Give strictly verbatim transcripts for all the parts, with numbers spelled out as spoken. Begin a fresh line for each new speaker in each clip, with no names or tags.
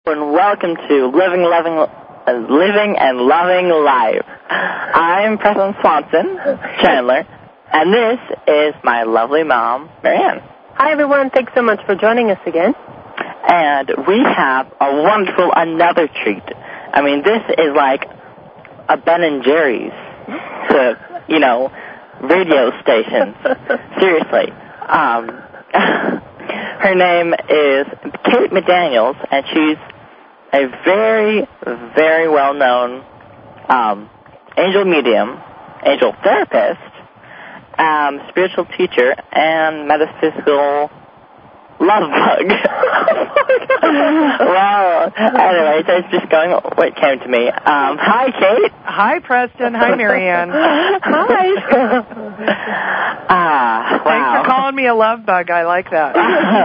And welcome to Living, Loving, uh, Living and Loving Life. I'm President Swanson Chandler, and this is my lovely mom, Marianne.
Hi, everyone. Thanks so much for joining us again.
And we have a wonderful another treat. I mean, this is like a Ben and Jerry's to, you know, radio stations. Seriously. Um, her name is Kate McDaniels, and she's a very, very well-known um, angel medium, angel therapist, um, spiritual teacher, and metaphysical love bug. Wow. Anyway, that's just going what came to me. Um, hi, Kate.
Hi, Preston. Hi, Marianne.
Hi. Ah, wow.
Thanks for calling me a love bug. I like that.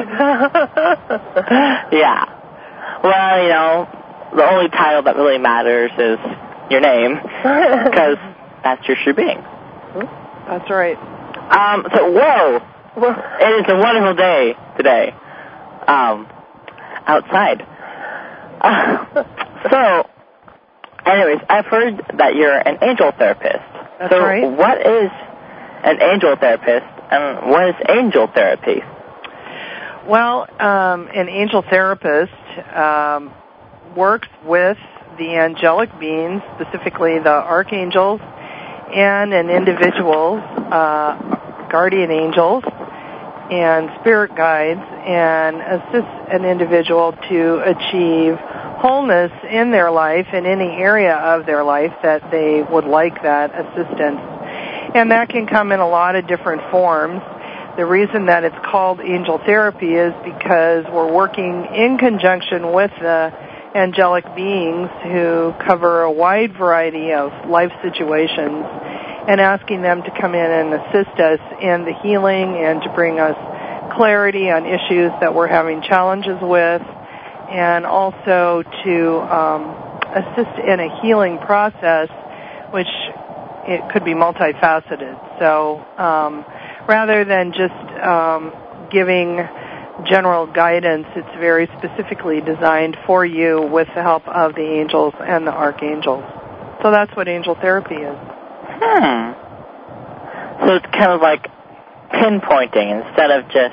Yeah. Well, you know, the only title that really matters is your name, because that's your true being.
That's right.
Um, so, whoa. It is a wonderful day today, um, outside. Uh, so, anyways, I've heard that you're an angel therapist.
That's
so
right.
What is an angel therapist, and what is angel therapy?
Well, um, an angel therapist um, works with the angelic beings, specifically the archangels, and an individual's uh, guardian angels and spirit guides, and assists an individual to achieve wholeness in their life, in any area of their life that they would like that assistance. And that can come in a lot of different forms. The reason that it's called angel therapy is because we're working in conjunction with the angelic beings who cover a wide variety of life situations, and asking them to come in and assist us in the healing and to bring us clarity on issues that we're having challenges with, and also to um, assist in a healing process, which it could be multifaceted. So um, rather than just um, giving general guidance, it's very specifically designed for you with the help of the angels and the archangels. So that's what angel therapy is.
Hmm. So it's kind of like pinpointing instead of just...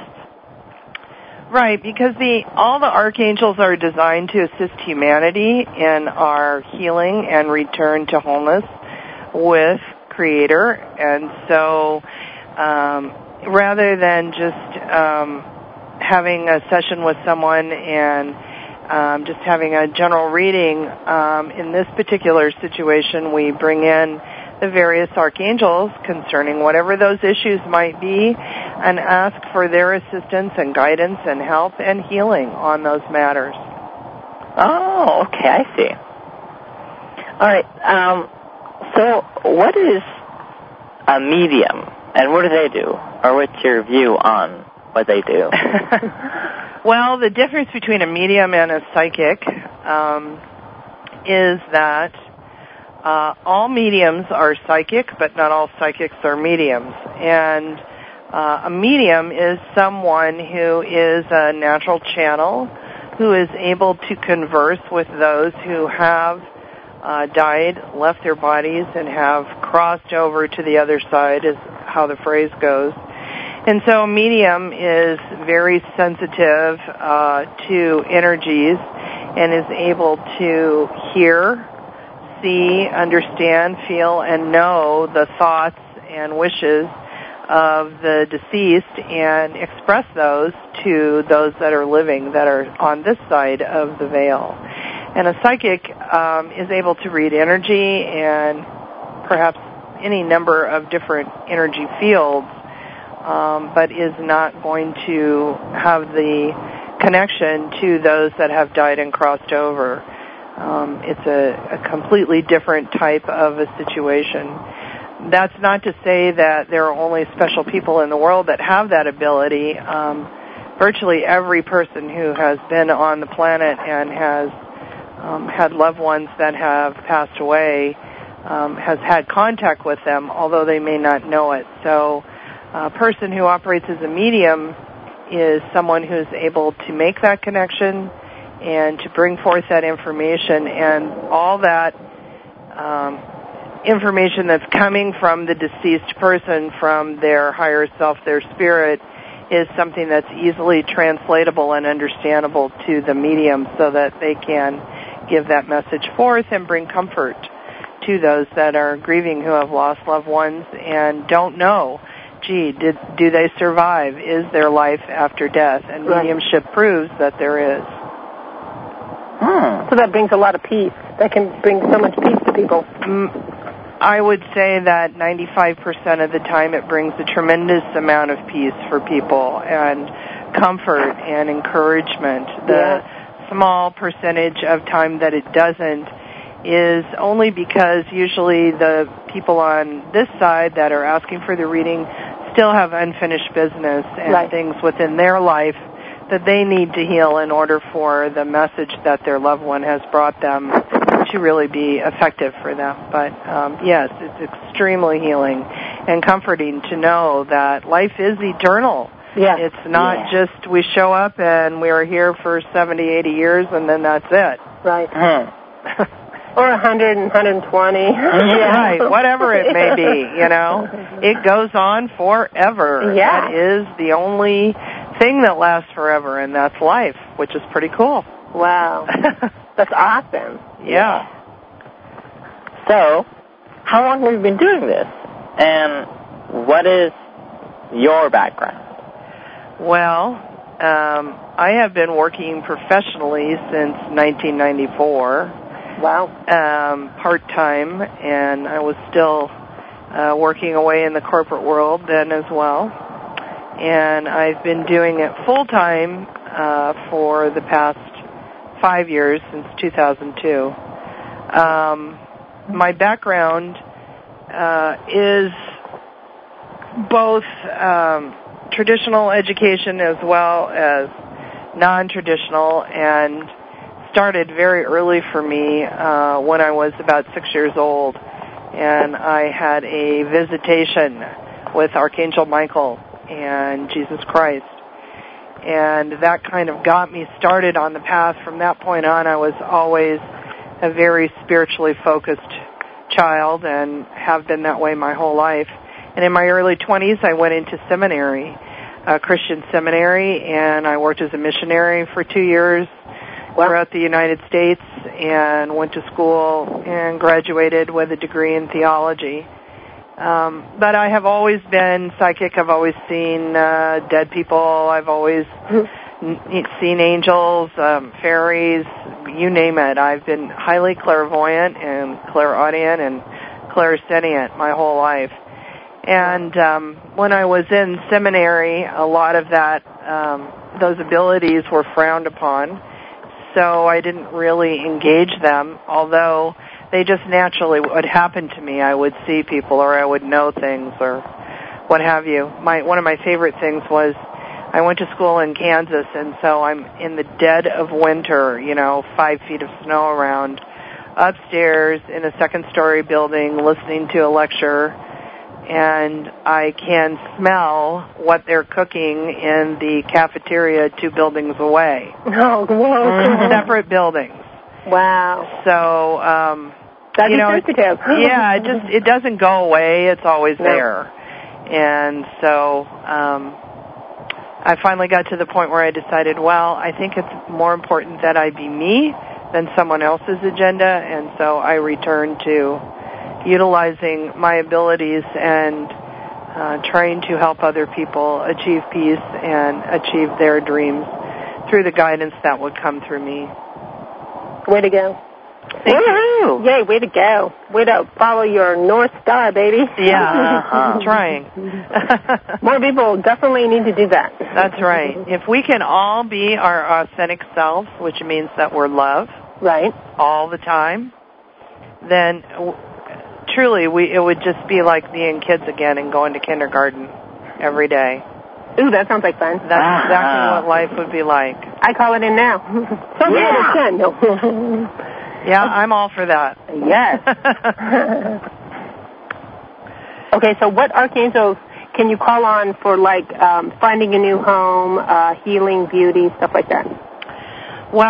Right, because the all the archangels are designed to assist humanity in our healing and return to wholeness with Creator. And so um, rather than just um, having a session with someone and um, just having a general reading, um, in this particular situation we bring in the various archangels concerning whatever those issues might be, and ask for their assistance and guidance and help and healing on those matters.
Oh, okay, I see. All right, um, so what is a medium, and what do they do? Or what's your view on what they do?
Well, the difference between a medium and a psychic um, is that Uh, all mediums are psychic, but not all psychics are mediums. And uh, a medium is someone who is a natural channel, who is able to converse with those who have uh, died, left their bodies, and have crossed over to the other side, is how the phrase goes. And so a medium is very sensitive uh, to energies and is able to hear, see, understand, feel, and know the thoughts and wishes of the deceased and express those to those that are living that are on this side of the veil. And a psychic um, is able to read energy and perhaps any number of different energy fields, um, but is not going to have the connection to those that have died and crossed over. Um, it's a, a completely different type of a situation. That's not to say that there are only special people in the world that have that ability. Um, virtually every person who has been on the planet and has um, had loved ones that have passed away um, has had contact with them, although they may not know it. So a person who operates as a medium is someone who's able to make that connection and to bring forth that information, and all that um, information that's coming from the deceased person, from their higher self, their spirit, is something that's easily translatable and understandable to the medium so that they can give that message forth and bring comfort to those that are grieving, who have lost loved ones and don't know, gee, did, do they survive? Is there life after death? And
right.
mediumship proves that there is.
Hmm. So that brings a lot of peace. That can bring so much peace to people.
Mm. I would say that ninety-five percent of the time it brings a tremendous amount of peace for people and comfort and encouragement. The
yeah.
small percentage of time that it doesn't is only because usually the people on this side that are asking for the reading still have unfinished business and
right.
things within their life that they need to heal in order for the message that their loved one has brought them to really be effective for them. But um, yes, it's extremely healing and comforting to know that life is eternal.
Yeah.
It's not
yeah.
just we show up and we're here for seventy, eighty years and then that's it.
Right.
Hmm.
Or one hundred, one hundred twenty.
Yeah. Right, whatever it may be, you know. It goes on forever.
Yeah.
That is the only thing that lasts forever, and that's life, which is pretty cool.
Wow. That's awesome.
Yeah.
So, how long have you been doing this? And what is your background?
Well, um, I have been working professionally since nineteen ninety-four.
Wow.
Um, part-time, and I was still uh, working away in the corporate world then as well. And I've been doing it full-time uh, for the past five years, since two thousand two. Um, my background uh, is both um, traditional education as well as non-traditional, and started very early for me uh, when I was about six years old, and I had a visitation with Archangel Michael and Jesus Christ. And that kind of got me started on the path. From that point on, I was always a very spiritually focused child and have been that way my whole life. And in my early twenties, I went into seminary, a Christian seminary, and I worked as a missionary for two years throughout the United States and went to school and graduated with a degree in theology. Um, but I have always been psychic. I've always seen uh, dead people. I've always n- seen angels, um, fairies, you name it. I've been highly clairvoyant and clairaudient and clairsentient my whole life. And um, when I was in seminary, a lot of that, um, those abilities were frowned upon, so I didn't really engage them, although they just naturally would happen to me. I would see people, or I would know things, or what have you. My one of my favorite things was I went to school in Kansas, and so I'm in the dead of winter, you know, five feet of snow around, upstairs in a second-story building listening to a lecture, and I can smell what they're cooking in the cafeteria two buildings away.
Oh, whoa.
Two separate buildings.
Wow.
So, um,
That'd
you know,
be sensitive.
yeah, it just it doesn't go away. It's always
no.
there. And so, um, I finally got to the point where I decided, well, I think it's more important that I be me than someone else's agenda, and so I returned to utilizing my abilities and uh, trying to help other people achieve peace and achieve their dreams through the guidance that would come through me.
Way to go.
Thank you.
Yay, way to go. Way to follow your North Star, baby.
Yeah, uh-huh. Trying.
More people definitely need to do that.
That's right. If we can all be our authentic selves, which means that we're love,
right,
all the time, then w- truly we it would just be like being kids again and going to kindergarten every day.
Ooh, that sounds like fun.
That's uh-huh. exactly what life would be like.
I call it in now. So
yeah.
No.
Yeah, I'm all for that.
Yes. Okay, so what archangels can you call on for, like, um, finding a new home, uh, healing, beauty, stuff like that?
Well,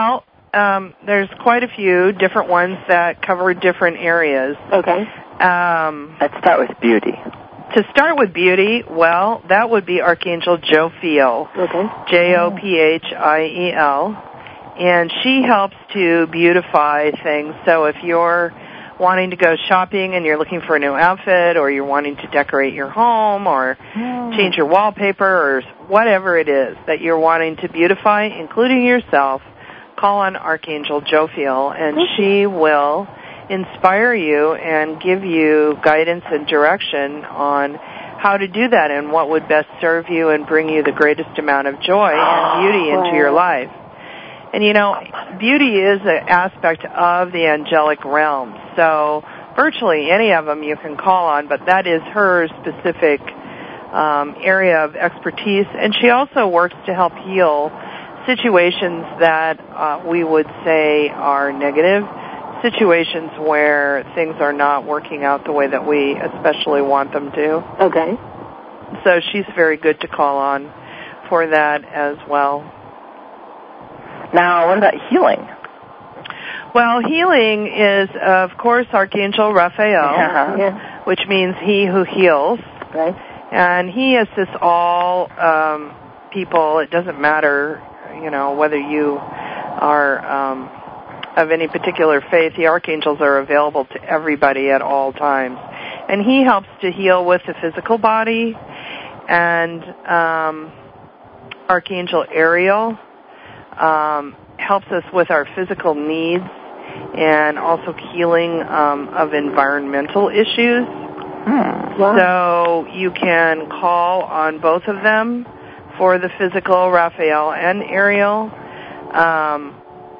um, there's quite a few different ones that cover different areas.
Okay.
Um,
Let's start with beauty.
To start with beauty, well, that would be Archangel Jophiel.
Okay.
J O P H I E L. And she helps to beautify things. So if you're wanting to go shopping and you're looking for a new outfit, or you're wanting to decorate your home, or
Mm.
change your wallpaper, or whatever it is that you're wanting to beautify, including yourself, call on Archangel Jophiel, and she will inspire you and give you guidance and direction on how to do that and what would best serve you and bring you the greatest amount of joy and beauty into your life. And, you know, beauty is an aspect of the angelic realm. So virtually any of them you can call on, but that is her specific um, area of expertise. And she also works to help heal situations that uh, we would say are negative, situations where things are not working out the way that we especially want them to.
Okay.
So she's very good to call on for that as well.
Now, what about healing?
Well, healing is, of course, Archangel Raphael,
Yeah.
Yeah.
which means he who heals.
Right.
And he assists all um, people. It doesn't matter, you know, whether you are um, of any particular faith. The archangels are available to everybody at all times. And he helps to heal with the physical body. And um, Archangel Ariel um, helps us with our physical needs and also healing um, of environmental issues.
Hmm.
Wow.
So you can call on both of them for the physical, Raphael and Ariel. Um,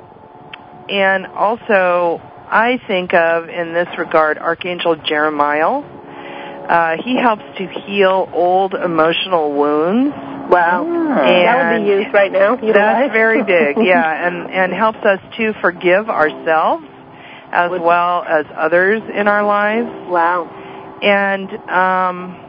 and also, I think of, in this regard, Archangel Jeremiah. Uh, he helps to heal old emotional wounds.
Wow.
And
that would be used right now.
That's
Utilized.
very big, yeah, and, and helps us to forgive ourselves as
Would-
well as others in our lives.
Wow.
And um,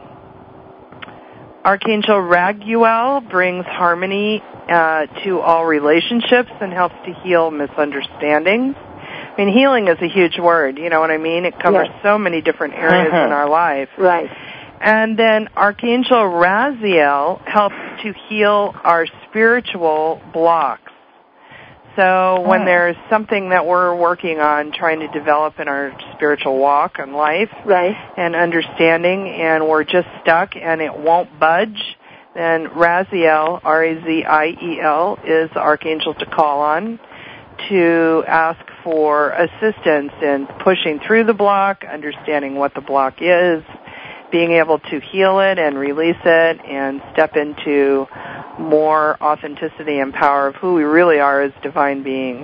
Archangel Raguel brings harmony uh, to all relationships and helps to heal misunderstandings. I mean, healing is a huge word, you know what I mean? It covers
Yes.
so many different areas
Mhm.
in our life.
Right.
And then Archangel Raziel helps to heal our spiritual blocks. So when
Oh.
there's something that we're working on trying to develop in our spiritual walk and life
Right.
and understanding, and we're just stuck and it won't budge, then Raziel, R A Z I E L, is the archangel to call on to ask for assistance in pushing through the block, understanding what the block is, being able to heal it and release it and step into more authenticity and power of who we really are as divine beings.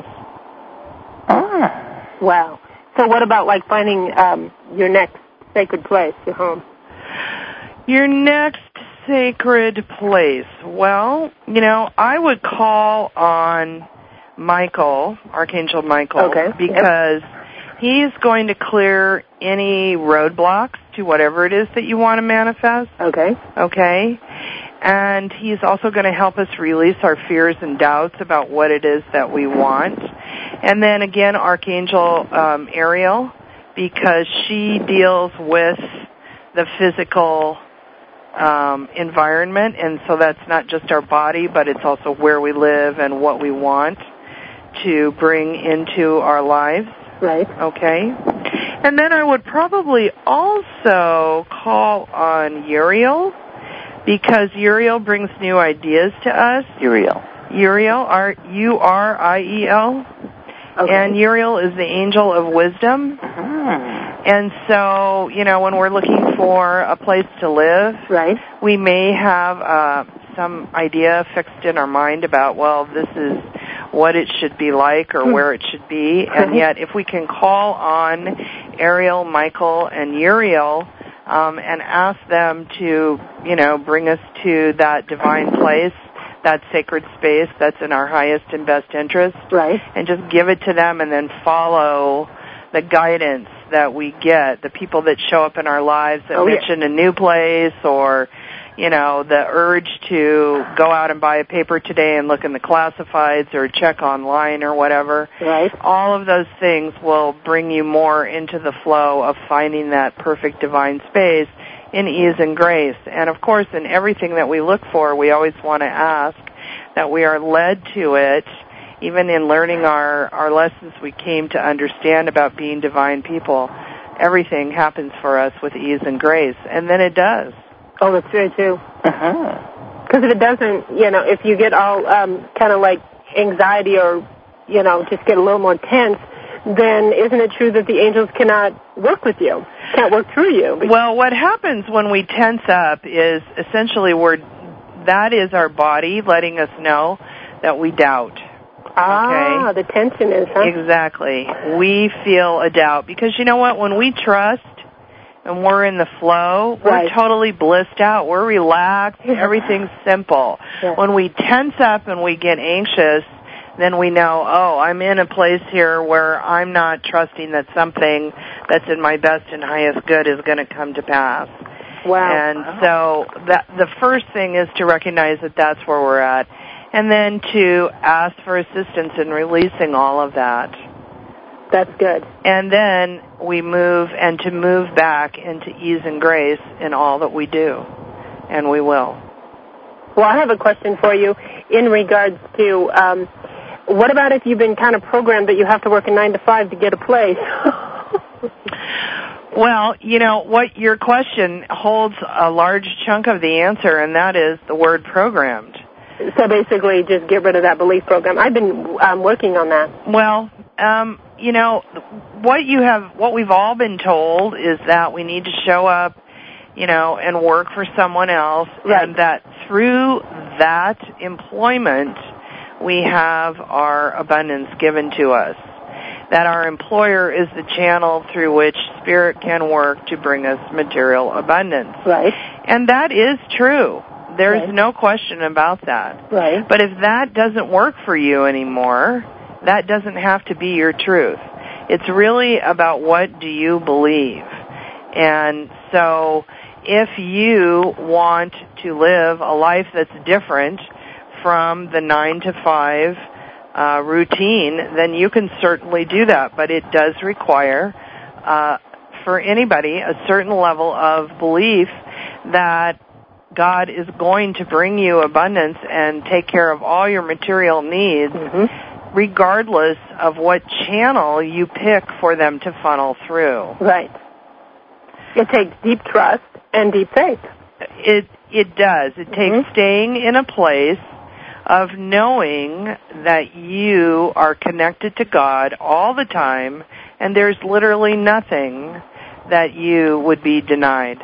Ah.
Wow. So what about like finding um, your next sacred place, your home?
Your next sacred place. Well, you know, I would call on Michael, Archangel Michael,
Okay.
because he's going to clear any roadblocks to whatever it is that you want to manifest.
Okay.
Okay? And he's also going to help us release our fears and doubts about what it is that we want. And then again, Archangel um, Ariel, because she deals with the physical um, environment, and so that's not just our body, but it's also where we live and what we want to bring into our lives.
Right.
Okay? And then I would probably also call on Uriel, because Uriel brings new ideas to us.
Uriel.
Uriel, R U R I E L.
Okay.
And Uriel is the angel of wisdom.
Ah.
And so, you know, when we're looking for a place to live,
Right.
we may have uh, some idea fixed in our mind about, well, this is what it should be like or where it should be. And yet, if we can call on Ariel, Michael, and Uriel um, and ask them to, you know, bring us to that divine place, that sacred space that's in our highest and best interest,
Right.
and just give it to them and then follow the guidance that we get, the people that show up in our lives that
Oh, yeah.
mention a new place or, you know, the urge to go out and buy a paper today and look in the classifieds or check online or whatever.
Right.
All of those things will bring you more into the flow of finding that perfect divine space in ease and grace. And, of course, in everything that we look for, we always want to ask that we are led to it. Even in learning our, our lessons we came to understand about being divine people, everything happens for us with ease and grace. And then it does.
Oh, that's very true.
Uh-huh.
Because if it doesn't, you know, if you get all um, kind of like anxiety or, you know, just get a little more tense, then isn't it true that the angels cannot work with you, can't work through you?
Well, what happens when we tense up is essentially we're, that is our body letting us know that we doubt.
Ah,
okay?
The tension is, huh?
Exactly. We feel a doubt. Because you know what? When we trust and we're in the flow, we're
right.
totally blissed out. We're relaxed. Everything's simple.
Yeah.
When we tense up and we get anxious, then we know, oh, I'm in a place here where I'm not trusting that something that's in my best and highest good is going to come to pass.
Wow.
And
wow.
so that, the first thing is to recognize that that's where we're at, and then to ask for assistance in releasing all of that.
That's good.
And then we move, and to move back into ease and grace in all that we do, and we will.
Well, I have a question for you in regards to, um, what about if you've been kind of programmed that you have to work a nine to five to get a place?
Well, you know, what your question holds a large chunk of the answer, and that is the word programmed.
So basically just get rid of that belief program. I've been um, working on that.
Well, um, you know, what you have, what we've all been told is that we need to show up, you know, and work for someone else,
right.
and that through that employment we have our abundance given to us. That our employer is the channel through which Spirit can work to bring us material abundance.
Right.
And that is true. There's
right.
no question about that.
Right.
But if that doesn't work for you anymore, that doesn't have to be your truth. It's really about what do you believe. And so if you want to live a life that's different from the nine to five uh, routine, then you can certainly do that. But it does require, uh, for anybody, a certain level of belief that God is going to bring you abundance and take care of all your material needs,
mm-hmm.
regardless of what channel you pick for them to funnel through.
Right. It takes deep trust and deep faith.
It it does. It takes
mm-hmm.
staying in a place of knowing that you are connected to God all the time, and there's literally nothing that you would be denied.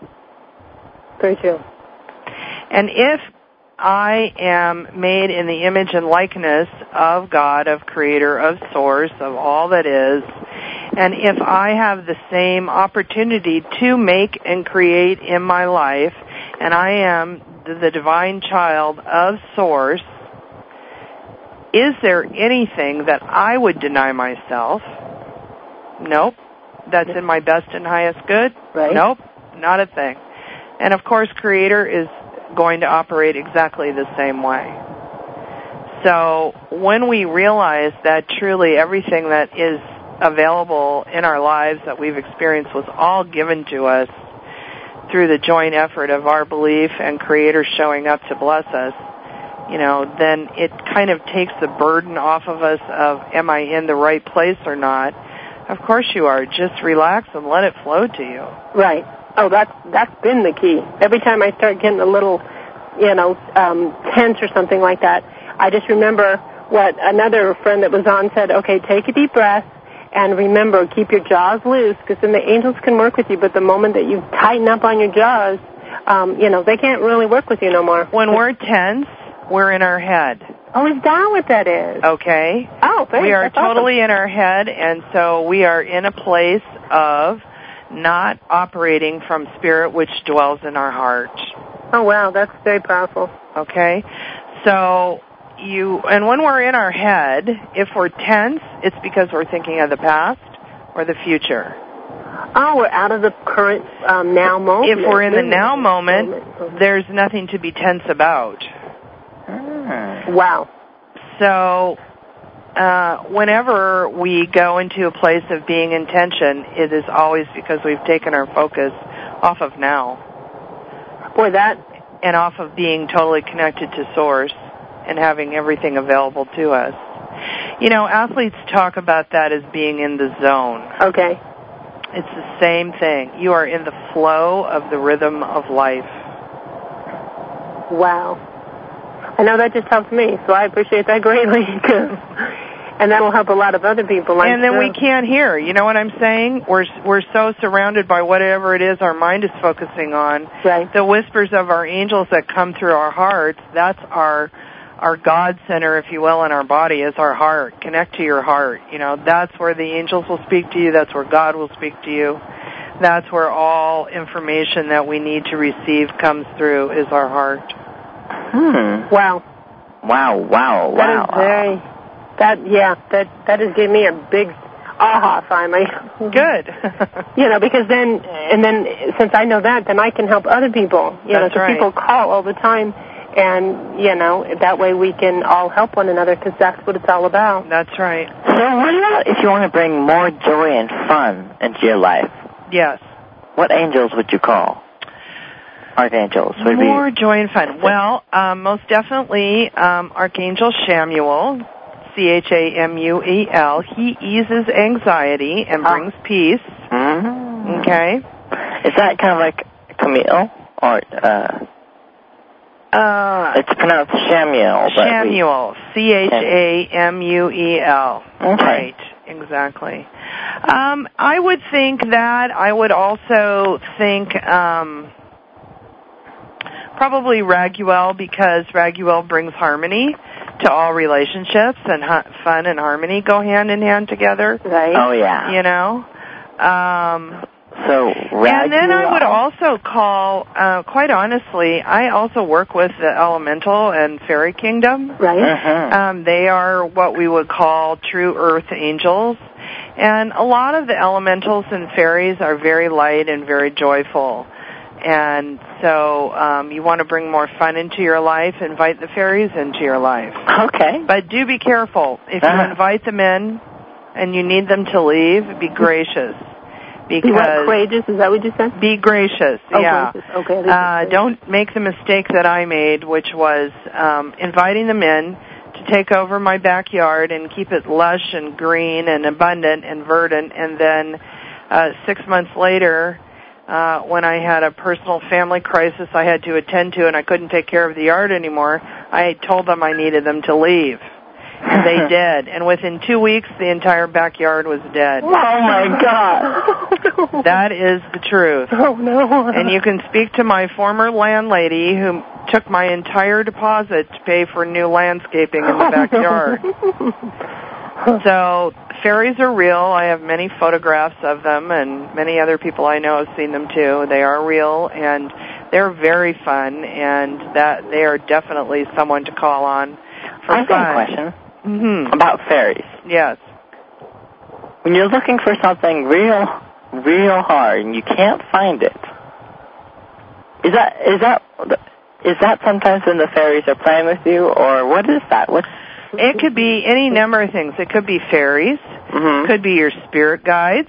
Very true.
And if I am made in the image and likeness of God, of Creator, of Source, of all that is, and if I have the same opportunity to make and create in my life, and I am the divine child of Source, is there anything that I would deny myself? Nope. That's in my best and highest good?
Right.
Nope. Not a thing. And of course, Creator is going to operate exactly the same way. So when we realize that truly everything that is available in our lives that we've experienced was all given to us through the joint effort of our belief and Creator showing up to bless us, you know, then it kind of takes the burden off of us of, am I in the right place or not? Of course you are. Just relax and let it flow to you.
Right. Oh, that's, that's been the key. Every time I start getting a little, you know, um, tense or something like that, I just remember what another friend that was on said, okay, take a deep breath, and remember, keep your jaws loose, because then the angels can work with you, but the moment that you tighten up on your jaws, um, you know, they can't really work with you no more.
When we're tense, we're in our head.
Oh, is that what that is?
Okay.
Oh, thanks.
We are
That's
totally
awesome.
in our head, and so we are in a place of not operating from Spirit, which dwells in our heart.
Oh, wow, that's very powerful.
Okay? So you, and when we're in our head, if we're tense, it's because we're thinking of the past or the future.
Oh, we're out of the current um, now moment.
If we're in the now moment, there's nothing to be tense about.
Hmm.
Wow.
So uh, whenever we go into a place of being in tension, it is always because we've taken our focus off of now.
Boy, that...
And off of being totally connected to Source and having everything available to us. You know, athletes talk about that as being in the zone.
Okay.
It's the same thing. You are in the flow of the rhythm of life.
Wow. I know that just helps me, so I appreciate that greatly. And that will help a lot of other people. I'm
and then
sure.
we can't hear. You know what I'm saying? We're we're so surrounded by whatever it is our mind is focusing on.
Right.
The whispers of our angels that come through our hearts, that's our our God center, if you will, in our body is our heart. Connect to your heart. You know, that's where the angels will speak to you. That's where God will speak to you. That's where all information that we need to receive comes through is our heart.
Hmm.
Wow.
Wow, wow, wow.
That is very, that, yeah, that, that has given me a big aha finally.
Good.
You know, because then, and then since I know that, then I can help other people. You
That's
know, so
right.
people call all the time. And, you know, that way we can all help one another because that's what it's all about.
That's right.
So what about if you want to bring more joy and fun into your life?
Yes.
What angels would you call? Archangels. Would
More
be...
joy and fun. Well, um, most definitely um, Archangel Chamuel, C H A M U E L. He eases anxiety and brings oh. peace.
Mm-hmm.
Okay.
Is that kind of like Camille? Or, uh...
Uh,
it's pronounced Chamuel.
Chamuel, C H A M U E L.
Okay.
Right, exactly. Um, I would think that. I would also think um, probably Raguel, because Raguel brings harmony to all relationships, and ha- fun and harmony go hand in hand together.
Right.
Oh, yeah.
You know? Um...
So, Raguel.
And then I would also call, uh, quite honestly, I also work with the elemental and fairy kingdom.
Right.
Uh-huh.
Um, they are what we would call true earth angels. And a lot of the elementals and fairies are very light and very joyful. And so um, you want to bring more fun into your life, invite the fairies into your life.
Okay.
But do be careful. If
uh-huh.
you invite them in and you need them to leave, be gracious. Because
be what, courageous? Is that what you said?
Be gracious,
oh,
yeah.
Gracious. Okay.
Uh, don't make the mistake that I made, which was um, inviting them in to take over my backyard and keep it lush and green and abundant and verdant, and then uh, six months later, uh, when I had a personal family crisis I had to attend to and I couldn't take care of the yard anymore, I told them I needed them to leave. And they did. And within two weeks, the entire backyard was dead.
Oh, my God.
That is the truth.
Oh, no.
And you can speak to my former landlady who took my entire deposit to pay for new landscaping in the backyard.
Oh, no.
So fairies are real. I have many photographs of them, and many other people I know have seen them too. They are real, and they're very fun, and that they are definitely someone to call on for
I
fun.
have a question.
Mm-hmm.
About fairies.
Yes.
When you're looking for something real, real hard and you can't find it, is that is that is that sometimes when the fairies are playing with you, or what is that? What's
It could be any number of things. It could be fairies.
Mm-hmm.
It could be your spirit guides.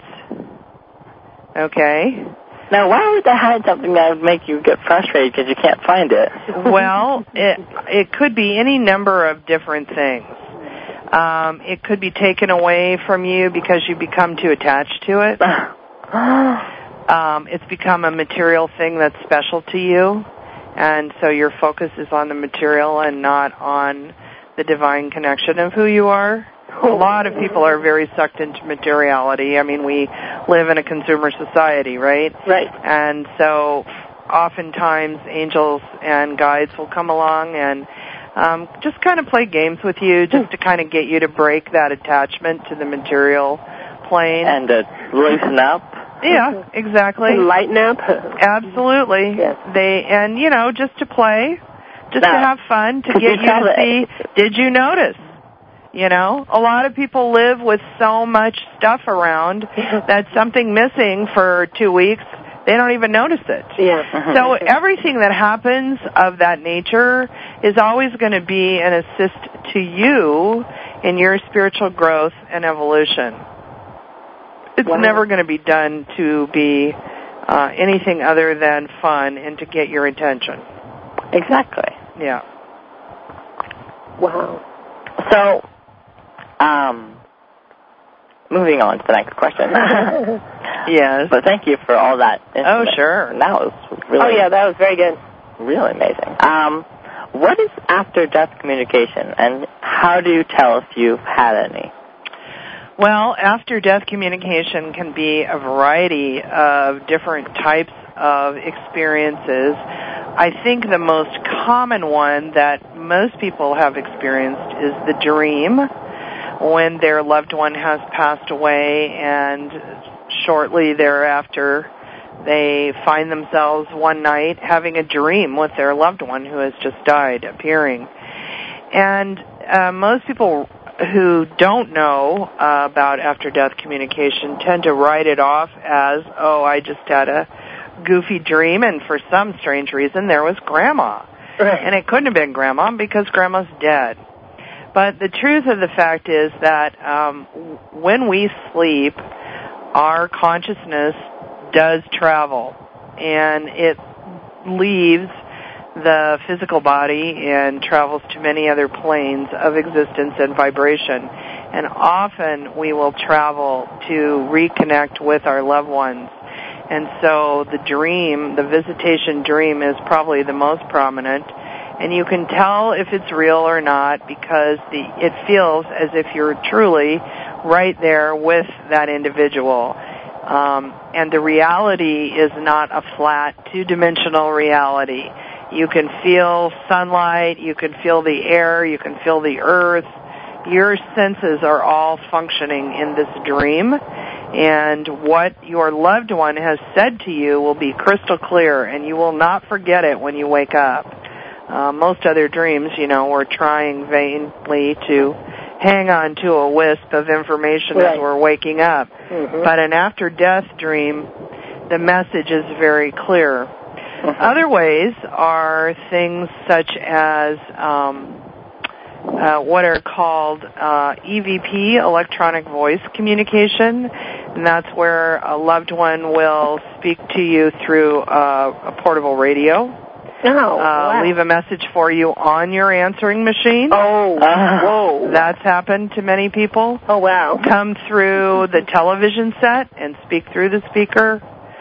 Okay.
Now, why would they hide something that would make you get frustrated because you can't find it?
Well, it it could be any number of different things. Um, it could be taken away from you because you become too attached to it. um, it's become a material thing that's special to you, and so your focus is on the material and not on the divine connection of who you are. A lot of people are very sucked into materiality. I mean, we live in a consumer society, right?
Right.
And so oftentimes angels and guides will come along and um, just kind of play games with you just to kind of get you to break that attachment to the material plane.
And to loosen up.
Yeah, exactly.
And lighten up.
Absolutely.
Yes.
They and, you know, just to play, just
now,
to have fun, to get
you
you to see, did you notice? You know, a lot of people live with so much stuff around that something missing for two weeks, they don't even notice it.
Yeah.
So everything that happens of that nature is always going to be an assist to you in your spiritual growth and evolution. It's
Wow.
never going to be done to be uh, anything other than fun and to get your attention.
Exactly.
Yeah.
Wow.
So, um, moving on to the next question.
Yes.
But thank you for all that.
Oh, sure.
That was really,
Oh, yeah, that was very good.
really amazing. Um, what is after-death communication, and how do you tell if you've had any?
Well, after-death communication can be a variety of different types of experiences. I think the most common one that most people have experienced is the dream, when their loved one has passed away and shortly thereafter they find themselves one night having a dream with their loved one who has just died appearing. And uh, most people who don't know uh, about after-death communication tend to write it off as, oh, I just had a goofy dream, and for some strange reason there was Grandma.
Right.
And it couldn't have been Grandma because Grandma's dead. But the truth of the fact is that um, when we sleep, our consciousness does travel, and it leaves the physical body and travels to many other planes of existence and vibration. And often we will travel to reconnect with our loved ones. And so the dream, the visitation dream, is probably the most prominent. And you can tell if it's real or not because the, it feels as if you're truly right there with that individual. Um, and the reality is not a flat, two-dimensional reality. You can feel sunlight, you can feel the air, you can feel the earth. Your senses are all functioning in this dream, and what your loved one has said to you will be crystal clear, and you will not forget it when you wake up. Uh, most other dreams, you know, we're trying vainly to hang on to a wisp of information
right.
as we're waking up.
Mm-hmm.
But an after-death dream, the message is very clear.
Mm-hmm.
Other ways are things such as um, uh, what are called uh, E V P, electronic voice communication, and that's where a loved one will speak to you through uh, a portable radio.
Oh,
uh,
wow.
Leave a message for you on your answering machine.
Oh, uh, whoa.
That's happened to many people.
Oh, wow.
Come through the television set and speak through the speaker.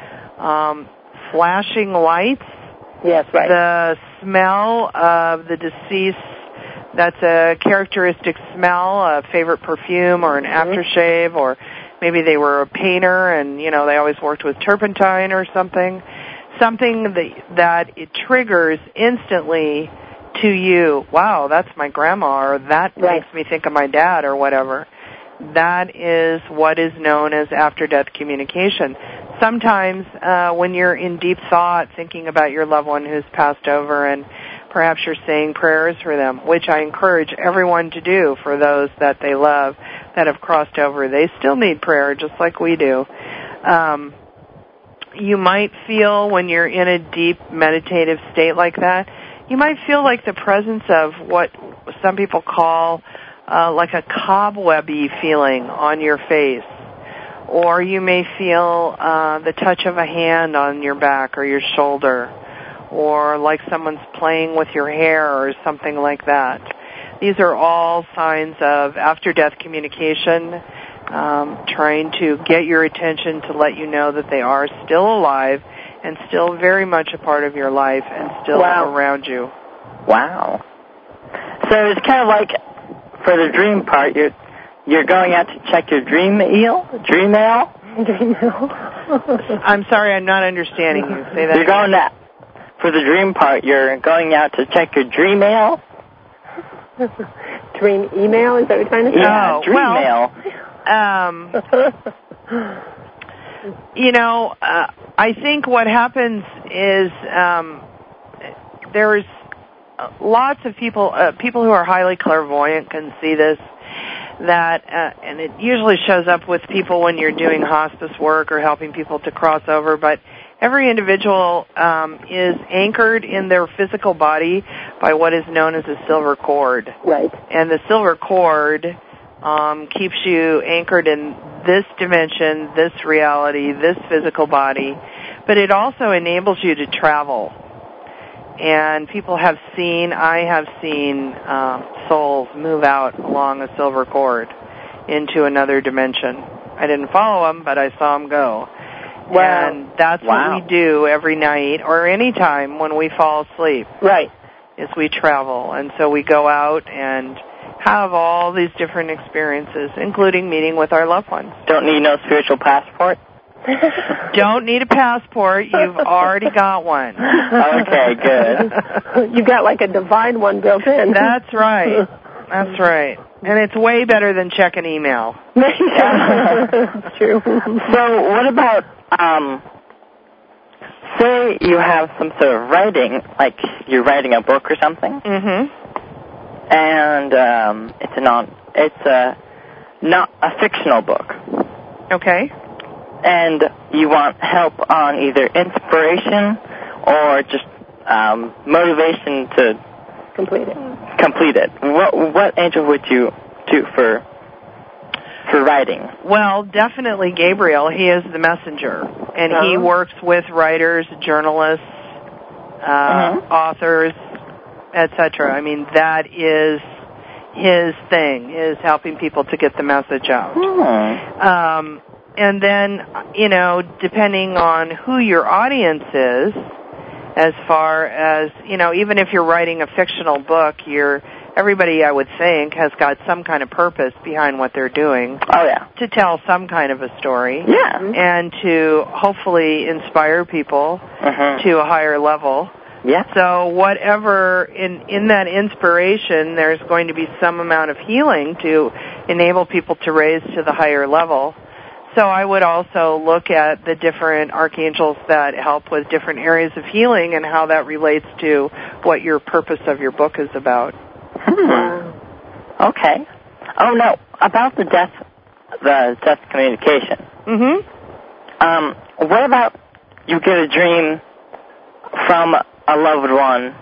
Um, flashing lights.
Yes, right.
The smell of the deceased, that's a characteristic smell, a favorite perfume or an
mm-hmm.
aftershave, or maybe they were a painter and, you know, they always worked with turpentine or something. Something that, that it triggers instantly to you, wow, that's my grandma, or that
right.
makes me think of my dad, or whatever. That is what is known as after-death communication. Sometimes uh, when you're in deep thought, thinking about your loved one who's passed over, and perhaps you're saying prayers for them, which I encourage everyone to do for those that they love that have crossed over. They still need prayer, just like we do. Um, you might feel when you're in a deep meditative state like that, you might feel like the presence of what some people call uh, like a cobwebby feeling on your face. Or you may feel uh, the touch of a hand on your back or your shoulder, or like someone's playing with your hair or something like that. These are all signs of after-death communication, um, trying to get your attention to let you know that they are still alive and still very much a part of your life and still
wow.
around you.
Wow. So it's kind of like, for the dream part, you're, you're going out to check your dream mail? Dream mail?
Dream mail.
I'm sorry, I'm not understanding you. Say that
You're going out, for the dream part, you're going out to check your dream mail?
Dream email, is that what you're trying to say?
Yeah,
oh,
dream
well,
mail.
Um, you know, uh, I think what happens is um, there's lots of people, uh, people who are highly clairvoyant can see this, that, uh, and it usually shows up with people when you're doing hospice work or helping people to cross over, but every individual um, is anchored in their physical body by what is known as a silver cord.
Right.
And the silver cord um, keeps you anchored in this dimension, this reality, this physical body, but it also enables you to travel. And people have seen, I have seen uh, souls move out along a silver cord into another dimension. I didn't follow them, but I saw them go.
Wow.
And that's
Wow.
what we do every night or any time when we fall asleep.
Right.
Is we travel. And so we go out and have all these different experiences, including meeting with our loved ones.
Don't need no spiritual passport?
Don't need a passport. You've already got one.
Okay, good.
You got like a divine one built in.
That's right. That's right. And it's way better than checking email.
That's true.
So what about, um, say you have some sort of writing, like you're writing a book or something,
Mm-hmm.
and um, it's a non, it's a not a fictional book,
Okay.
and you want help on either inspiration or just um, motivation to
Complete it.
complete it. What what angel would you do for for writing?
Well, definitely Gabriel. He is the messenger, and he
Uh-huh.
works with writers, journalists, uh,
Mhm.
authors, et cetera. I mean, that is his thing, is helping people to get the message out.
Hmm.
Um, and then, you know, depending on who your audience is, as far as, you know, even if you're writing a fictional book, you're, everybody, I would think, has got some kind of purpose behind what they're doing
Oh yeah.
to tell some kind of a story
Yeah.
and to hopefully inspire people
Mhm.
to a higher level.
Yeah.
So whatever, in, in that inspiration, there's going to be some amount of healing to enable people to raise to the higher level. So I would also look at the different archangels that help with different areas of healing and how that relates to what your purpose of your book is about.
Hmm. Okay. Oh no, about the death, the death communication.
Mm-hmm.
Um, what about you get a dream from a loved one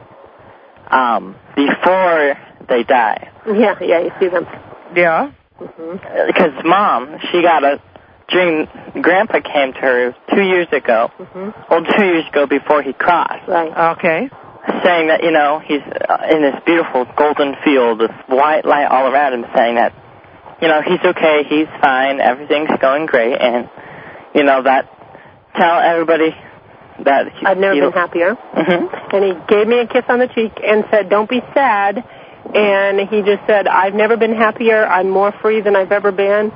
um, before they die?
Yeah, yeah, you see them.
Yeah.
Mm-hmm.
Because mom, she got a dream. Grandpa came to her two years ago.
Mm-hmm.
Well, two years ago before he crossed,
Right.
Okay.
saying that, you know, he's uh, in this beautiful golden field with white light all around him, saying that, you know, he's okay, he's fine, everything's going great, and, you know, that, tell everybody that he,
I've never
he,
been happier.
Mm-hmm.
And he gave me a kiss on the cheek and said, don't be sad. And he just said, I've never been happier. I'm more free than I've ever been.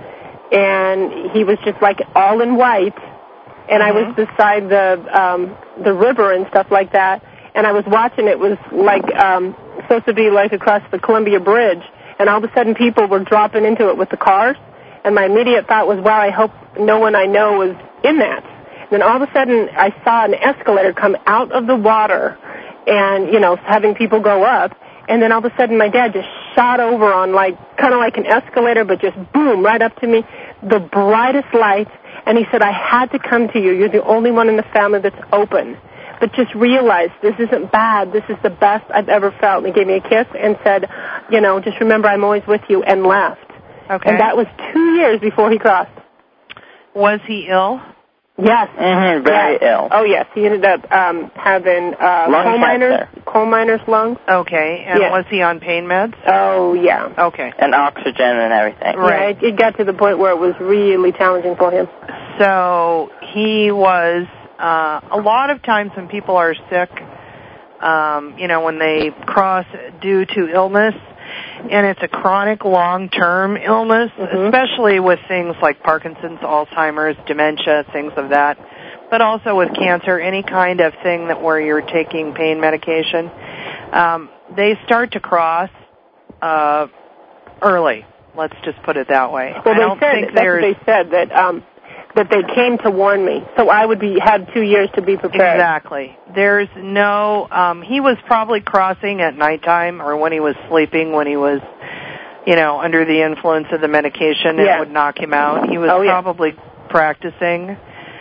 And he was just like all in white. And I was beside the um, the river and stuff like that. And I was watching. It was like um, supposed to be like across the Columbia Bridge. And all of a sudden people were dropping into it with the cars. And my immediate thought was, wow, I hope no one I know was in that. And then all of a sudden I saw an escalator come out of the water and, you know, having people go up. And then all of a sudden my dad just shot over on like, kind of like an escalator, but just boom, right up to me, the brightest lights. And he said, I had to come to you. You're the only one in the family that's open. But just realize this isn't bad. This is the best I've ever felt. And he gave me a kiss and said, you know, just remember I'm always with you, and left.
Okay.
And that was two years before he crossed.
Was he ill?
Yes.
Mm-hmm, very
yes.
ill.
Oh, yes. He ended up um, having uh,
Lung
coal miners,
cancer.
coal miners' lungs.
Okay. And
Yes.
was he on pain meds?
Oh, yeah.
Okay.
And oxygen and everything.
Right.
Yeah, it, it got to the point where it was really challenging for him.
So he was, uh, a lot of times when people are sick, um, you know, when they cross due to illness, and it's a chronic long-term illness,
Mhm.
especially with things like Parkinson's, Alzheimer's, dementia, things of that, but also with cancer, any kind of thing that where you're taking pain medication, um, they start to cross uh, early. Let's just put it that way.
Well,
I don't
they said,
think
that's what
there's
they said, that um, that they came to warn me. So I would be had two years to be prepared.
Exactly. There's no, um, he was probably crossing at nighttime or when he was sleeping, when he was you know, under the influence of the medication,
yeah.
it would knock him out. He was
oh,
probably
yeah.
practicing.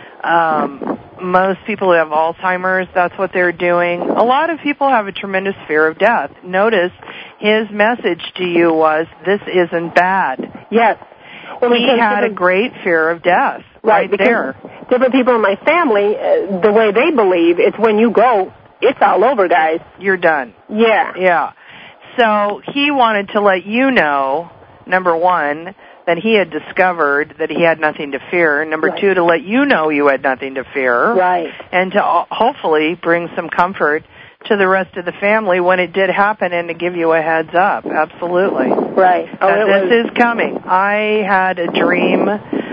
Um, most people who have Alzheimer's, that's what they're doing. A lot of people have a tremendous fear of death. Notice his message to you was, this isn't bad.
Yes. Well,
he had a great fear of death right,
right
there.
Different people in my family, uh, the way they believe, it's when you go, it's all over, guys.
You're done.
Yeah.
Yeah. So he wanted to let you know, number one, that he had discovered that he had nothing to fear. Number
right.
two, to let you know you had nothing to fear.
Right.
And to uh, hopefully bring some comfort to the rest of the family when it did happen and to give you a heads up. Absolutely.
Right. Oh,
uh, this
was...
is coming. I had a dream,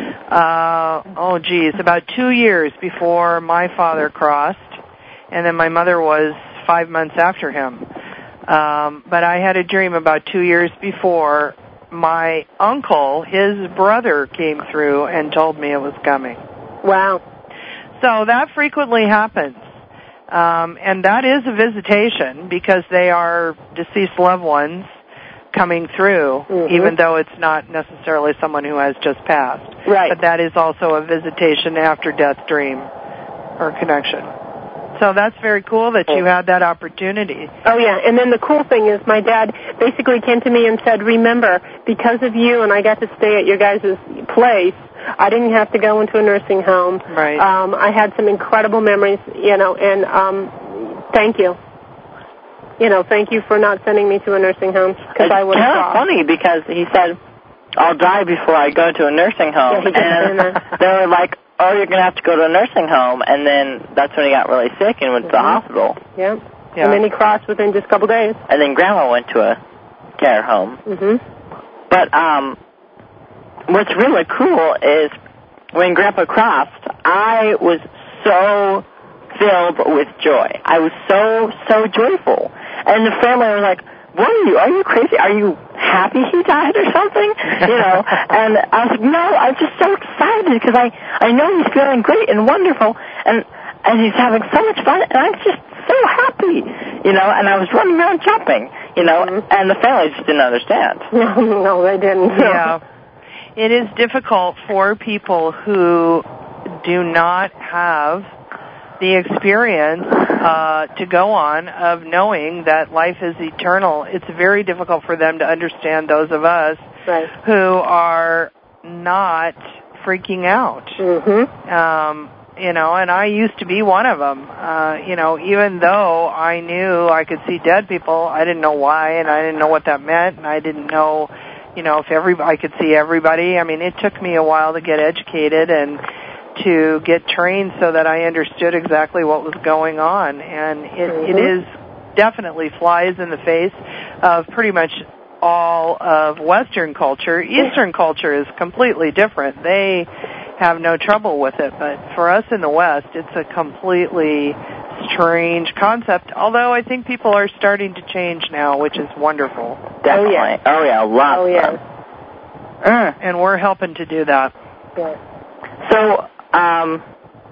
uh, oh, geez, about two years before my father crossed, and then my mother was five months after him. Um, but I had a dream about two years before my uncle, his brother, came through and told me it was coming.
Wow.
So that frequently happens. Um, and that is a visitation because they are deceased loved ones coming through,
mm-hmm.
even though it's not necessarily someone who has just passed.
Right.
But that is also a visitation after death dream or connection. So that's very cool that you had that opportunity.
Oh, yeah. And then the cool thing is my dad basically came to me and said, remember, because of you and I got to stay at your guys' place, I didn't have to go into a nursing home.
Right.
Um, I had some incredible memories, you know, and um, thank you. You know, thank you for not sending me to a nursing home because I would have.
It's kind of funny because he said, I'll die before I go to a nursing home.
Yeah,
and they were like, oh, you're going to have to go to a nursing home. And then that's when he got really sick and went mm-hmm. to the hospital.
Yeah.
yeah.
And then he crossed within just a couple days.
And then Grandma went to a care home.
Mm-hmm.
But um, what's really cool is when Grandpa crossed, I was so filled with joy. I was so, so joyful. And the family was like, what are you? Are you crazy? Are you happy he died or something? You know, and I was like, no, I'm just so excited because I, I know he's feeling great and wonderful and, and he's having so much fun and I'm just so happy, you know, and I was running around jumping, you know, mm-hmm. and the family just didn't understand.
No, no, they didn't.
Yeah. It is difficult for people who do not have the experience uh, to go on of knowing that life is eternal. It's very difficult for them to understand those of us
right.
who are not freaking out.
Mm-hmm.
Um, you know, and I used to be one of them. Uh, you know, even though I knew I could see dead people, I didn't know why, and I didn't know what that meant, and I didn't know, you know, if every I could see everybody. I mean, it took me a while to get educated and to get trained so that I understood exactly what was going on. And it,
mm-hmm.
it is definitely flies in the face of pretty much all of Western culture. Eastern culture is completely different. They have no trouble with it. But for us in the West, it's a completely strange concept, although I think people are starting to change now, which is wonderful.
Definitely. Oh, yeah. Oh, yeah. A lot.
Oh, yeah.
Uh, and we're helping to do that.
Yeah.
So, Um,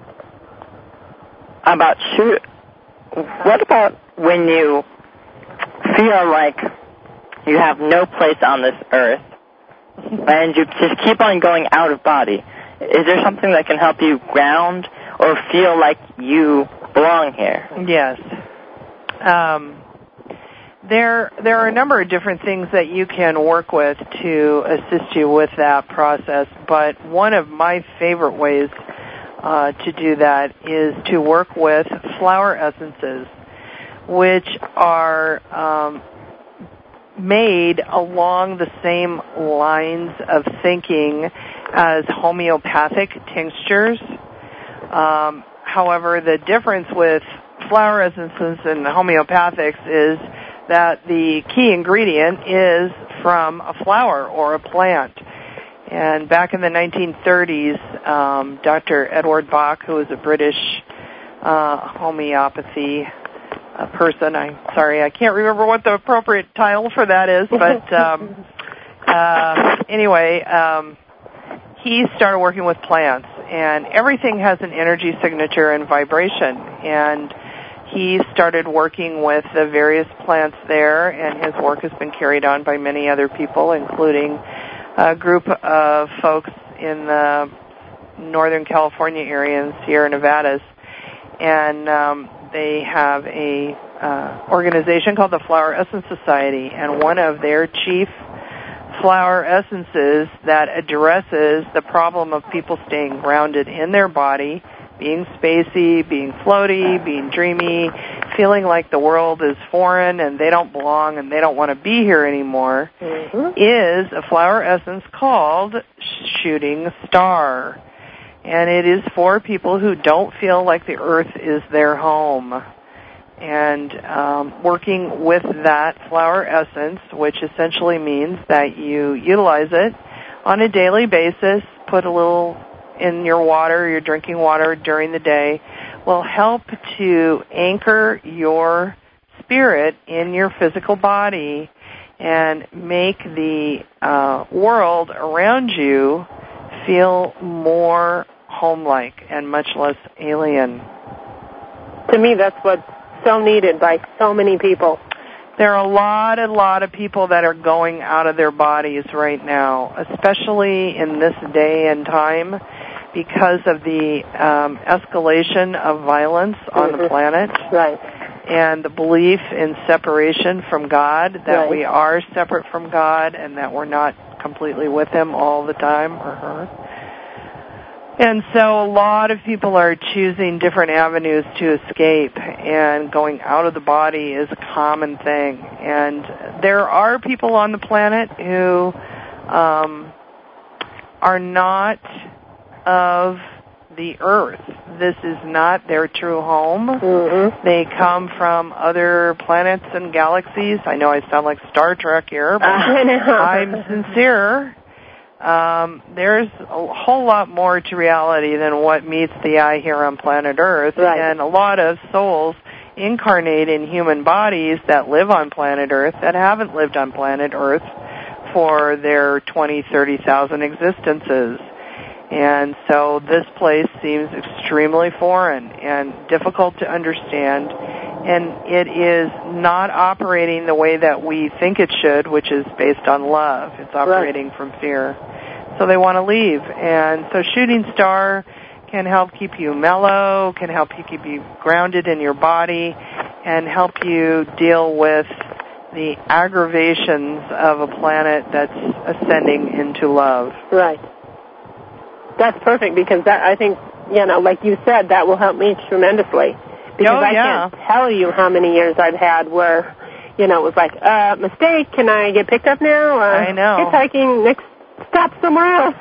about shoot, what about when you feel like you have no place on this earth and you just keep on going out of body? Is there something that can help you ground or feel like you belong here?
Yes. Um, there, there are a number of different things that you can work with to assist you with that process, but one of my favorite ways uh, to do that is to work with flower essences, which are um, made along the same lines of thinking as homeopathic tinctures. Um, however, the difference with flower essences and homeopathics is that the key ingredient is from a flower or a plant. And back in the nineteen thirties, um, Doctor Edward Bach, who was a British uh, homeopathy uh, person, I'm sorry, I can't remember what the appropriate title for that is, but um, uh, anyway, um, he started working with plants, and everything has an energy signature and vibration, and he started working with the various plants there, and his work has been carried on by many other people, including a group of folks in the Northern California area and Sierra Nevadas. And um, they have a uh, organization called the Flower Essence Society, and one of their chief flower essences that addresses the problem of people staying grounded in their body, being spacey, being floaty, being dreamy, feeling like the world is foreign and they don't belong and they don't want to be here anymore, mm-hmm. is a flower essence called Shooting Star. And it is for people who don't feel like the earth is their home. And um, working with that flower essence, which essentially means that you utilize it on a daily basis, put a little in your water, your drinking water during the day, will help to anchor your spirit in your physical body and make the uh, world around you feel more home-like and much less alien.
To me, that's what's so needed by so many people.
There are a lot, a lot of people that are going out of their bodies right now, especially in this day and time, because of the um, escalation of violence on mm-hmm. the planet.
Right.
And the belief in separation from God, that
right.
we are separate from God and that we're not completely with Him all the time, or her. And so a lot of people are choosing different avenues to escape, and going out of the body is a common thing. And there are people on the planet who um, are not of the earth. This is not their true home.
Mm-hmm.
They come from other planets and galaxies. I know I sound like Star Trek here, but I'm sincere. Um, there's a whole lot more to reality than what meets the eye here on planet Earth.
Right.
And a lot of souls incarnate in human bodies that live on planet Earth that haven't lived on planet Earth for their twenty, thirty thousand existences. And so this place seems extremely foreign and difficult to understand, and it is not operating the way that we think it should, which is based on love. It's operating right. from fear. So they want to leave. And so Shooting Star can help keep you mellow, can help you keep you grounded in your body, and help you deal with the aggravations of a planet that's ascending into love.
Right. That's perfect, because that, I think, you know, like you said, that will help me tremendously. Because
oh,
I
yeah.
can't tell you how many years I've had where, you know, it was like, uh, mistake, can I get picked up now? Uh,
I know.
Hitchhiking, next stop somewhere else.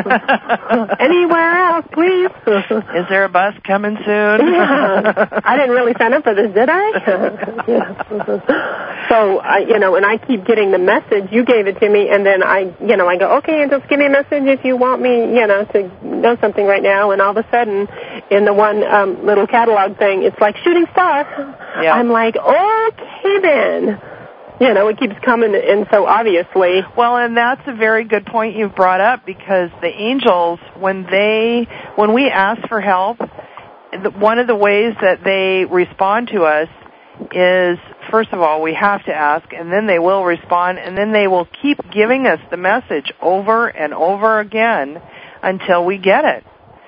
Anywhere else, please.
Is there a bus coming soon?
Yeah. I didn't really sign up for this, did I? Yeah. So, I, you know, and I keep getting the message. You gave it to me, and then I, you know, I go, okay, just give me a message if you want me, you know, to know something right now. And all of a sudden, in the one um, little catalog thing, it's like Shooting Star.
Yeah.
I'm like, okay then. You know, it keeps coming in so obviously.
Well, and that's a very good point you've brought up, because the angels, when they, when we ask for help, one of the ways that they respond to us is, first of all, we have to ask, and then they will respond, and then they will keep giving us the message over and over again until we get it.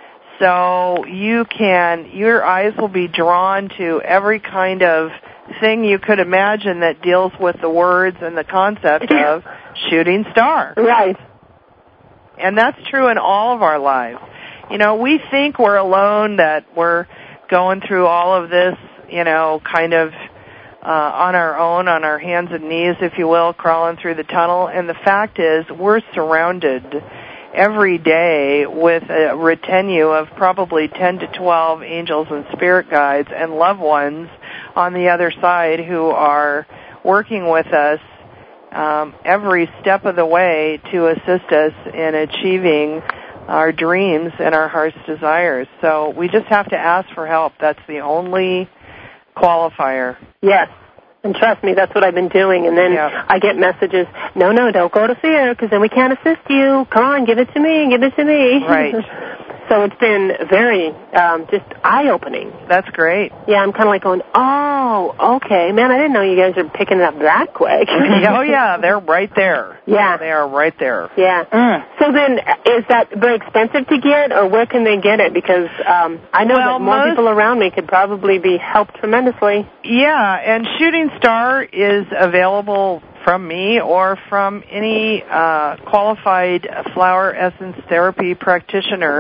So you can, your eyes will be drawn to every kind of thing you could imagine that deals with the words and the concept of Shooting Star.
Right.
And that's true in all of our lives. You know, we think we're alone, that we're going through all of this, you know, kind of uh, on our own, on our hands and knees, if you will, crawling through the tunnel. And the fact is, we're surrounded every day with a retinue of probably ten to twelve angels and spirit guides and loved ones on the other side who are working with us um, every step of the way to assist us in achieving our dreams and our heart's desires. So we just have to ask for help. That's the only qualifier.
Yes. And trust me, that's what I've been doing. And then
yeah.
I get messages, no, no, don't go to fear, because then we can't assist you. Come on, give it to me, give it to me.
Right.
So it's been very um, just eye-opening.
That's great.
Yeah, I'm kind of like going, oh, okay. Man, I didn't know you guys are picking it up that quick.
Oh, yeah, they're right there.
Yeah.
They are right there.
Yeah.
Mm.
So then, is that very expensive to get, or where can they get it? Because um, I know
well,
that more
most,
people around me could probably be helped tremendously.
Yeah, and Shooting Star is available from me or from any uh, qualified flower essence therapy practitioner.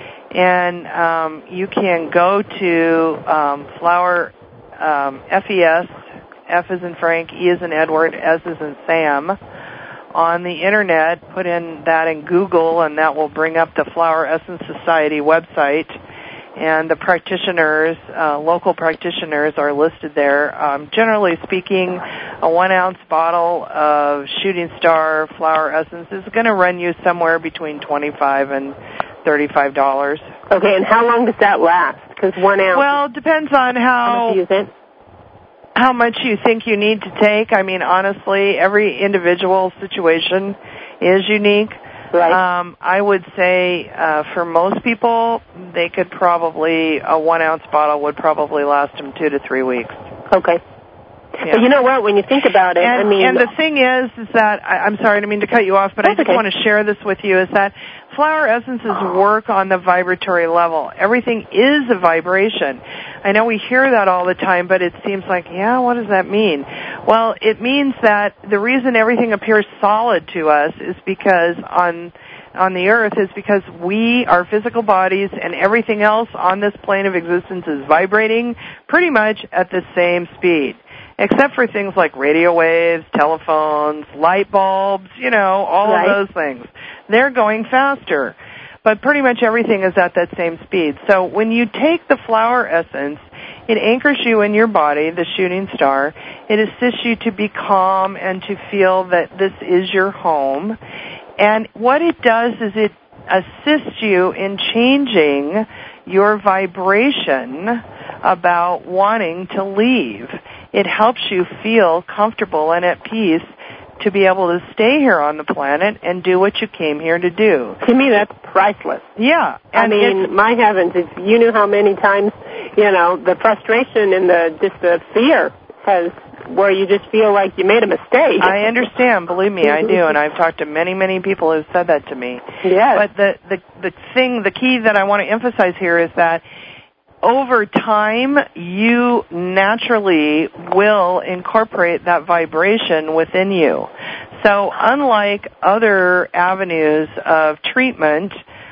And um, you can go to um, flower, um, F E S, F as in Frank, E as in Edward, S as in Sam, on the Internet. Put in that in Google, and that will bring up the Flower Essence Society website. And the practitioners, uh, local practitioners are listed there. Um, generally speaking, a one-ounce bottle of Shooting Star flower essence is going to run you somewhere between twenty-five dollars and thirty-five dollars.
Okay, and how long does that last? Because one ounce...
Well, it depends on how...
How much you use it?
How much you think you need to take. I mean, honestly, every individual situation is unique.
Right.
Um, I would say uh, for most people, they could probably, a one-ounce bottle would probably last them two to three weeks.
Okay.
Yeah.
But you know what, when you think about it,
and,
I mean...
And the thing is, is that, I, I'm sorry, I didn't mean to cut you off, but I just
okay.
want to share this with you, is that flower essences work on the vibratory level. Everything is a vibration. I know we hear that all the time, but it seems like, yeah, what does that mean? Well, it means that the reason everything appears solid to us is because on on the earth is because we, our physical bodies, and everything else on this plane of existence is vibrating pretty much at the same speed. Except for things like radio waves, telephones, light bulbs, you know, all
right.
of those things. They're going faster. But pretty much everything is at that same speed. So when you take the flower essence, it anchors you in your body, the Shooting Star. It assists you to be calm and to feel that this is your home. And what it does is it assists you in changing your vibration about wanting to leave. It helps you feel comfortable and at peace to be able to stay here on the planet and do what you came here to do.
To me, that's priceless.
Yeah.
I mean, my heavens, if you knew how many times, you know, the frustration and the just the fear has, where you just feel like you made a mistake.
I understand. Believe me, I do. And I've talked to many, many people who've said that to me.
Yes.
But the, the, the thing, the key that I want to emphasize here is that over time, you naturally will incorporate that vibration within you. So unlike other avenues of treatment,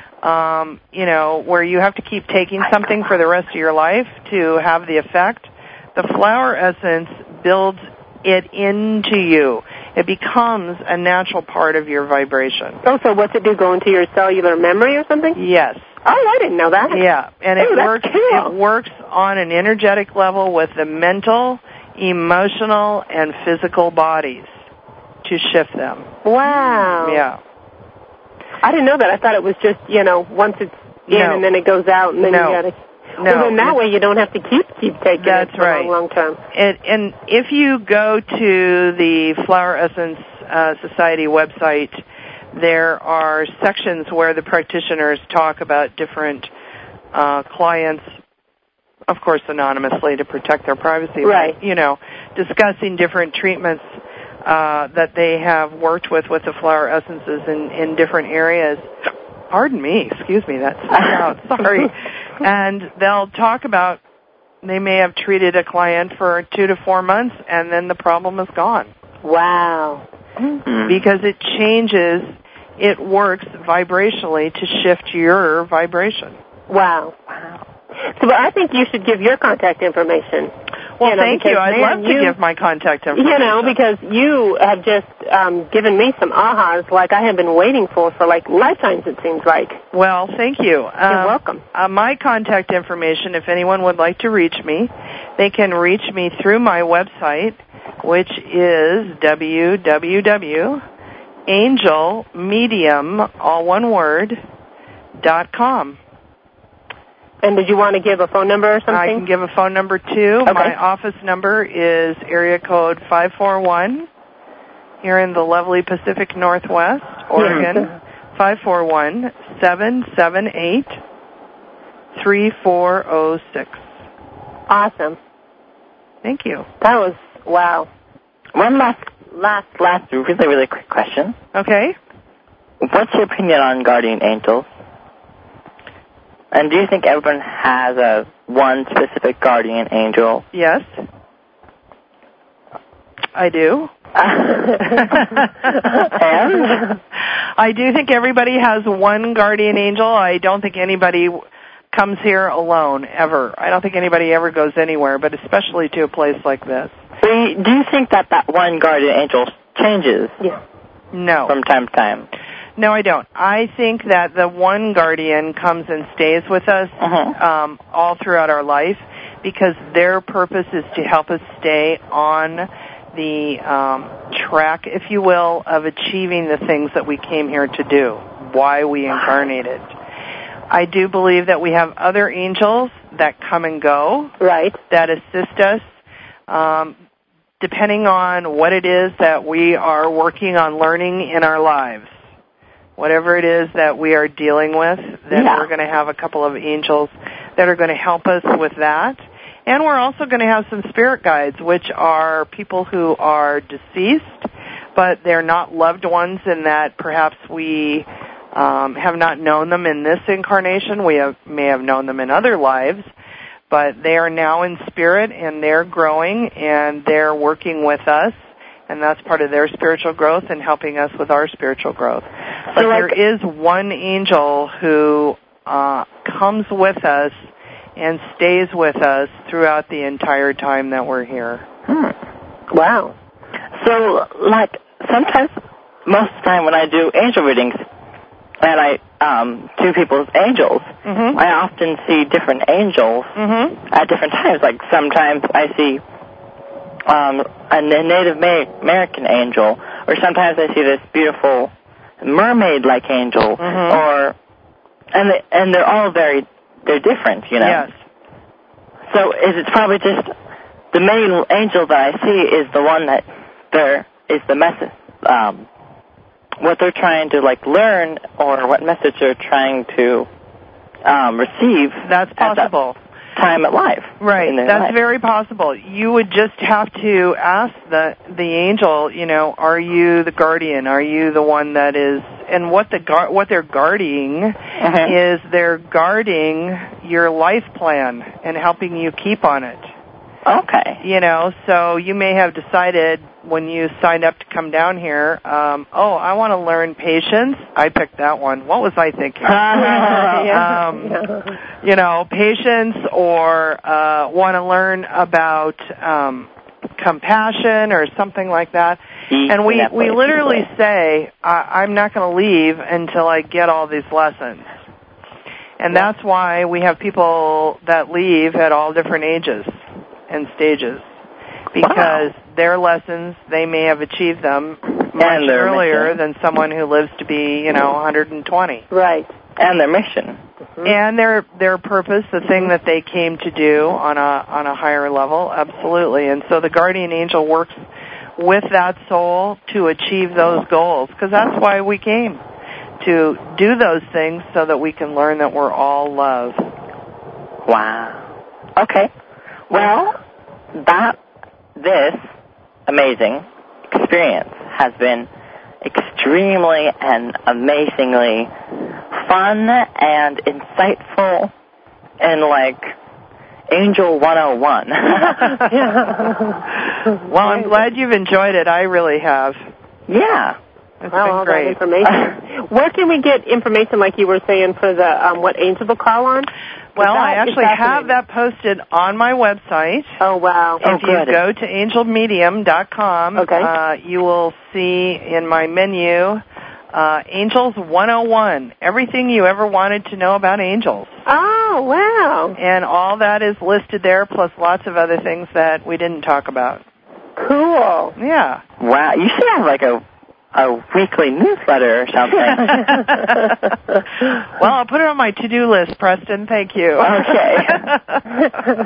um, you know, where you have to keep taking something for the rest of your life to have the effect, the flower essence builds it into you. It becomes a natural part of your vibration.
Oh, so what's it do, go into your cellular memory or something?
Yes.
Oh, I didn't know that.
Yeah, and
oh,
it works.
Cool.
It works on an energetic level with the mental, emotional, and physical bodies to shift them.
Wow.
Yeah.
I didn't know that. I thought it was just, you know, once it's in
no.
and then it goes out and then
no.
you got to.
No.
Well, then that way you don't have to keep keep taking
That's
it for
right.
long, long term.
And, and if you go to the Flower Essence uh, Society website, there are sections where the practitioners talk about different uh, clients, of course anonymously to protect their privacy,
right.
but, you know, discussing different treatments uh, that they have worked with with the flower essences in, in different areas. Pardon me, excuse me, that's out, sorry. And they'll talk about, they may have treated a client for two to four months and then the problem is gone.
Wow.
Because it changes, it works vibrationally to shift your vibration.
Wow. Wow. So I think you should give your contact information.
Well,
you know,
thank
because,
you. I'd
man,
love to
you,
give my contact information.
You know, because you have just um, given me some ahas like I have been waiting for for like lifetimes, it seems like.
Well, thank you. Um,
You're welcome.
Uh, my contact information, if anyone would like to reach me, they can reach me through my website, which is w w w dot angel medium, all one word, dot com.
And did you want to give a phone number or something?
I can give a phone number, too.
Okay.
My office number is area code five four one, here in the lovely Pacific Northwest, Oregon,
yes.
five four one, seven seven eight, three four zero six.
Awesome.
Thank you.
That was, wow.
One last, last, last really, really quick question.
Okay.
What's your opinion on guardian angels? And do you think everyone has a one specific guardian angel?
Yes. I do.
And?
I do think everybody has one guardian angel. I don't think anybody comes here alone, ever. I don't think anybody ever goes anywhere, but especially to a place like this.
Do you think that that one guardian angel changes?
Yeah.
No.
From time to time?
No, I don't. I think that the one guardian comes and stays with us
uh-huh.
um, all throughout our life because their purpose is to help us stay on the um, track, if you will, of achieving the things that we came here to do, why we incarnated. I do believe that we have other angels that come and go,
right,
that assist us, um, depending on what it is that we are working on learning in our lives. Whatever it is that we are dealing with, then
yeah.
we're going to have a couple of angels that are going to help us with that. And we're also going to have some spirit guides, which are people who are deceased, but they're not loved ones in that perhaps we um, have not known them in this incarnation. We have, may have known them in other lives, but they are now in spirit, and they're growing, and they're working with us, and that's part of their spiritual growth and helping us with our spiritual growth. But
so like,
there is one angel who uh, comes with us and stays with us throughout the entire time that we're here.
Hmm.
Wow.
So, like, sometimes, most of the time when I do angel readings, and I um, do people's angels,
mm-hmm.
I often see different angels
mm-hmm.
at different times. Like, sometimes I see um, a Native American angel, or sometimes I see this beautiful mermaid-like angel,
mm-hmm.
or, and, they, and they're all very, they're different, you know?
Yes.
So is it probably just the main angel that I see is the one that there is the message, um, what they're trying to, like, learn, or what message they're trying to um, receive.
That's possible.
At that time of life.
Right. That's
life.
very possible. You would just have to ask the the angel, you know, are you the guardian? Are you the one that is, and what the gar- what they're guarding
uh-huh.
is they're guarding your life plan and helping you keep on it.
Okay.
You know, so you may have decided when you signed up to come down here, um, oh, I want to learn patience. I picked that one. What was I thinking? um, you know, patience, or uh, want to learn about um, compassion or something like that. And we, we literally say, I- I'm not going to leave until I get all these lessons. And that's why we have people that leave at all different ages and stages, because wow. their lessons, they may have achieved them much earlier mission. than someone who lives to be, you know, one hundred twenty.
Right.
And their mission.
Mm-hmm. And their their purpose, the thing that they came to do on a on a higher level, absolutely. And so the guardian angel works with that soul to achieve those goals, because that's why we came, to do those things so that we can learn that we're all love.
Wow. Okay. Well, that, this amazing experience has been extremely and amazingly fun and insightful and like Angel one oh one.
Well, I'm glad you've enjoyed it. I really have.
Yeah.
It's
well,
been
all
great.
That information. Where can we get information, like you were saying, for the um, what angel to call on?
Well, I actually have that posted on my website.
Oh, wow.
If
oh,
you
good.
go to angel medium dot com,
okay.
uh, you will see in my menu uh, Angels one oh one, everything you ever wanted to know about angels.
Oh, wow.
And all that is listed there, plus lots of other things that we didn't talk about.
Cool.
Yeah.
Wow, you should have like a a weekly newsletter or something.
Well, I'll put it on my to-do list, Preston. Thank you.
Okay.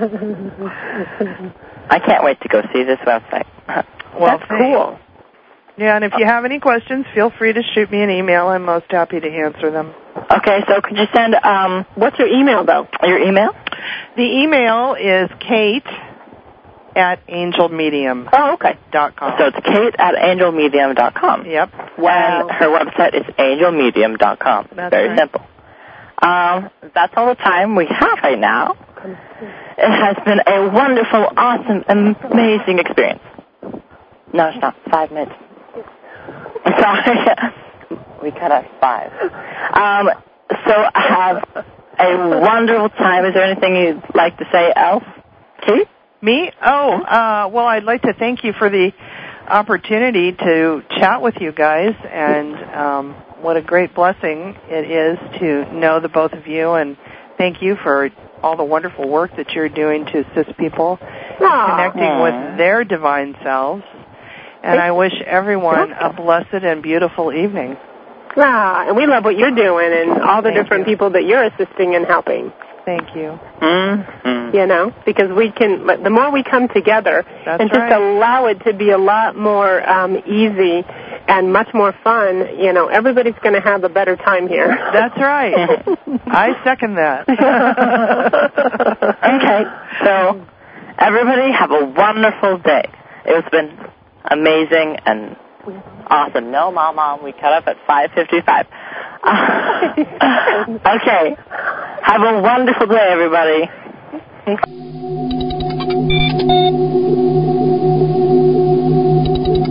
I can't wait to go see this website.
Well,
that's cool.
Yeah, and if you have any questions, feel free to shoot me an email. I'm most happy to answer them.
Okay, so could you send, um,
what's your email, though?
Your email?
The email is Kate at angel medium.
Oh, okay.
Dot com.
So it's Kate at angel medium dot com.
Yep.
Wow. And her website is angel medium dot com.
That's
Very
right.
simple. Um, that's all the time we have right now. It has been a wonderful, awesome, amazing experience. No, it's not. Five minutes. Sorry. We cut at five. Um, so have a wonderful time. Is there anything you'd like to say else, Kate?
Me? Oh, uh, well, I'd like to thank you for the opportunity to chat with you guys, and um, what a great blessing it is to know the both of you, and thank you for all the wonderful work that you're doing to assist people in connecting with their divine selves. And I wish everyone a blessed and beautiful evening.
Ah, and we love what you're doing and all the
Thank
different
you.
people that you're assisting and helping.
Thank you.
Mm-hmm.
You know, because we can, but the more we come together
That's
and just
right.
allow it to be a lot more um, easy and much more fun, you know, everybody's going to have a better time here.
That's right. I second that.
Okay, so everybody have a wonderful day. It's been amazing and awesome. No, Mom, Mom, we cut up at five fifty-five. Okay, have a wonderful day, everybody.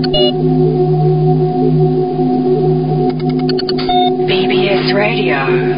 B B S Radio.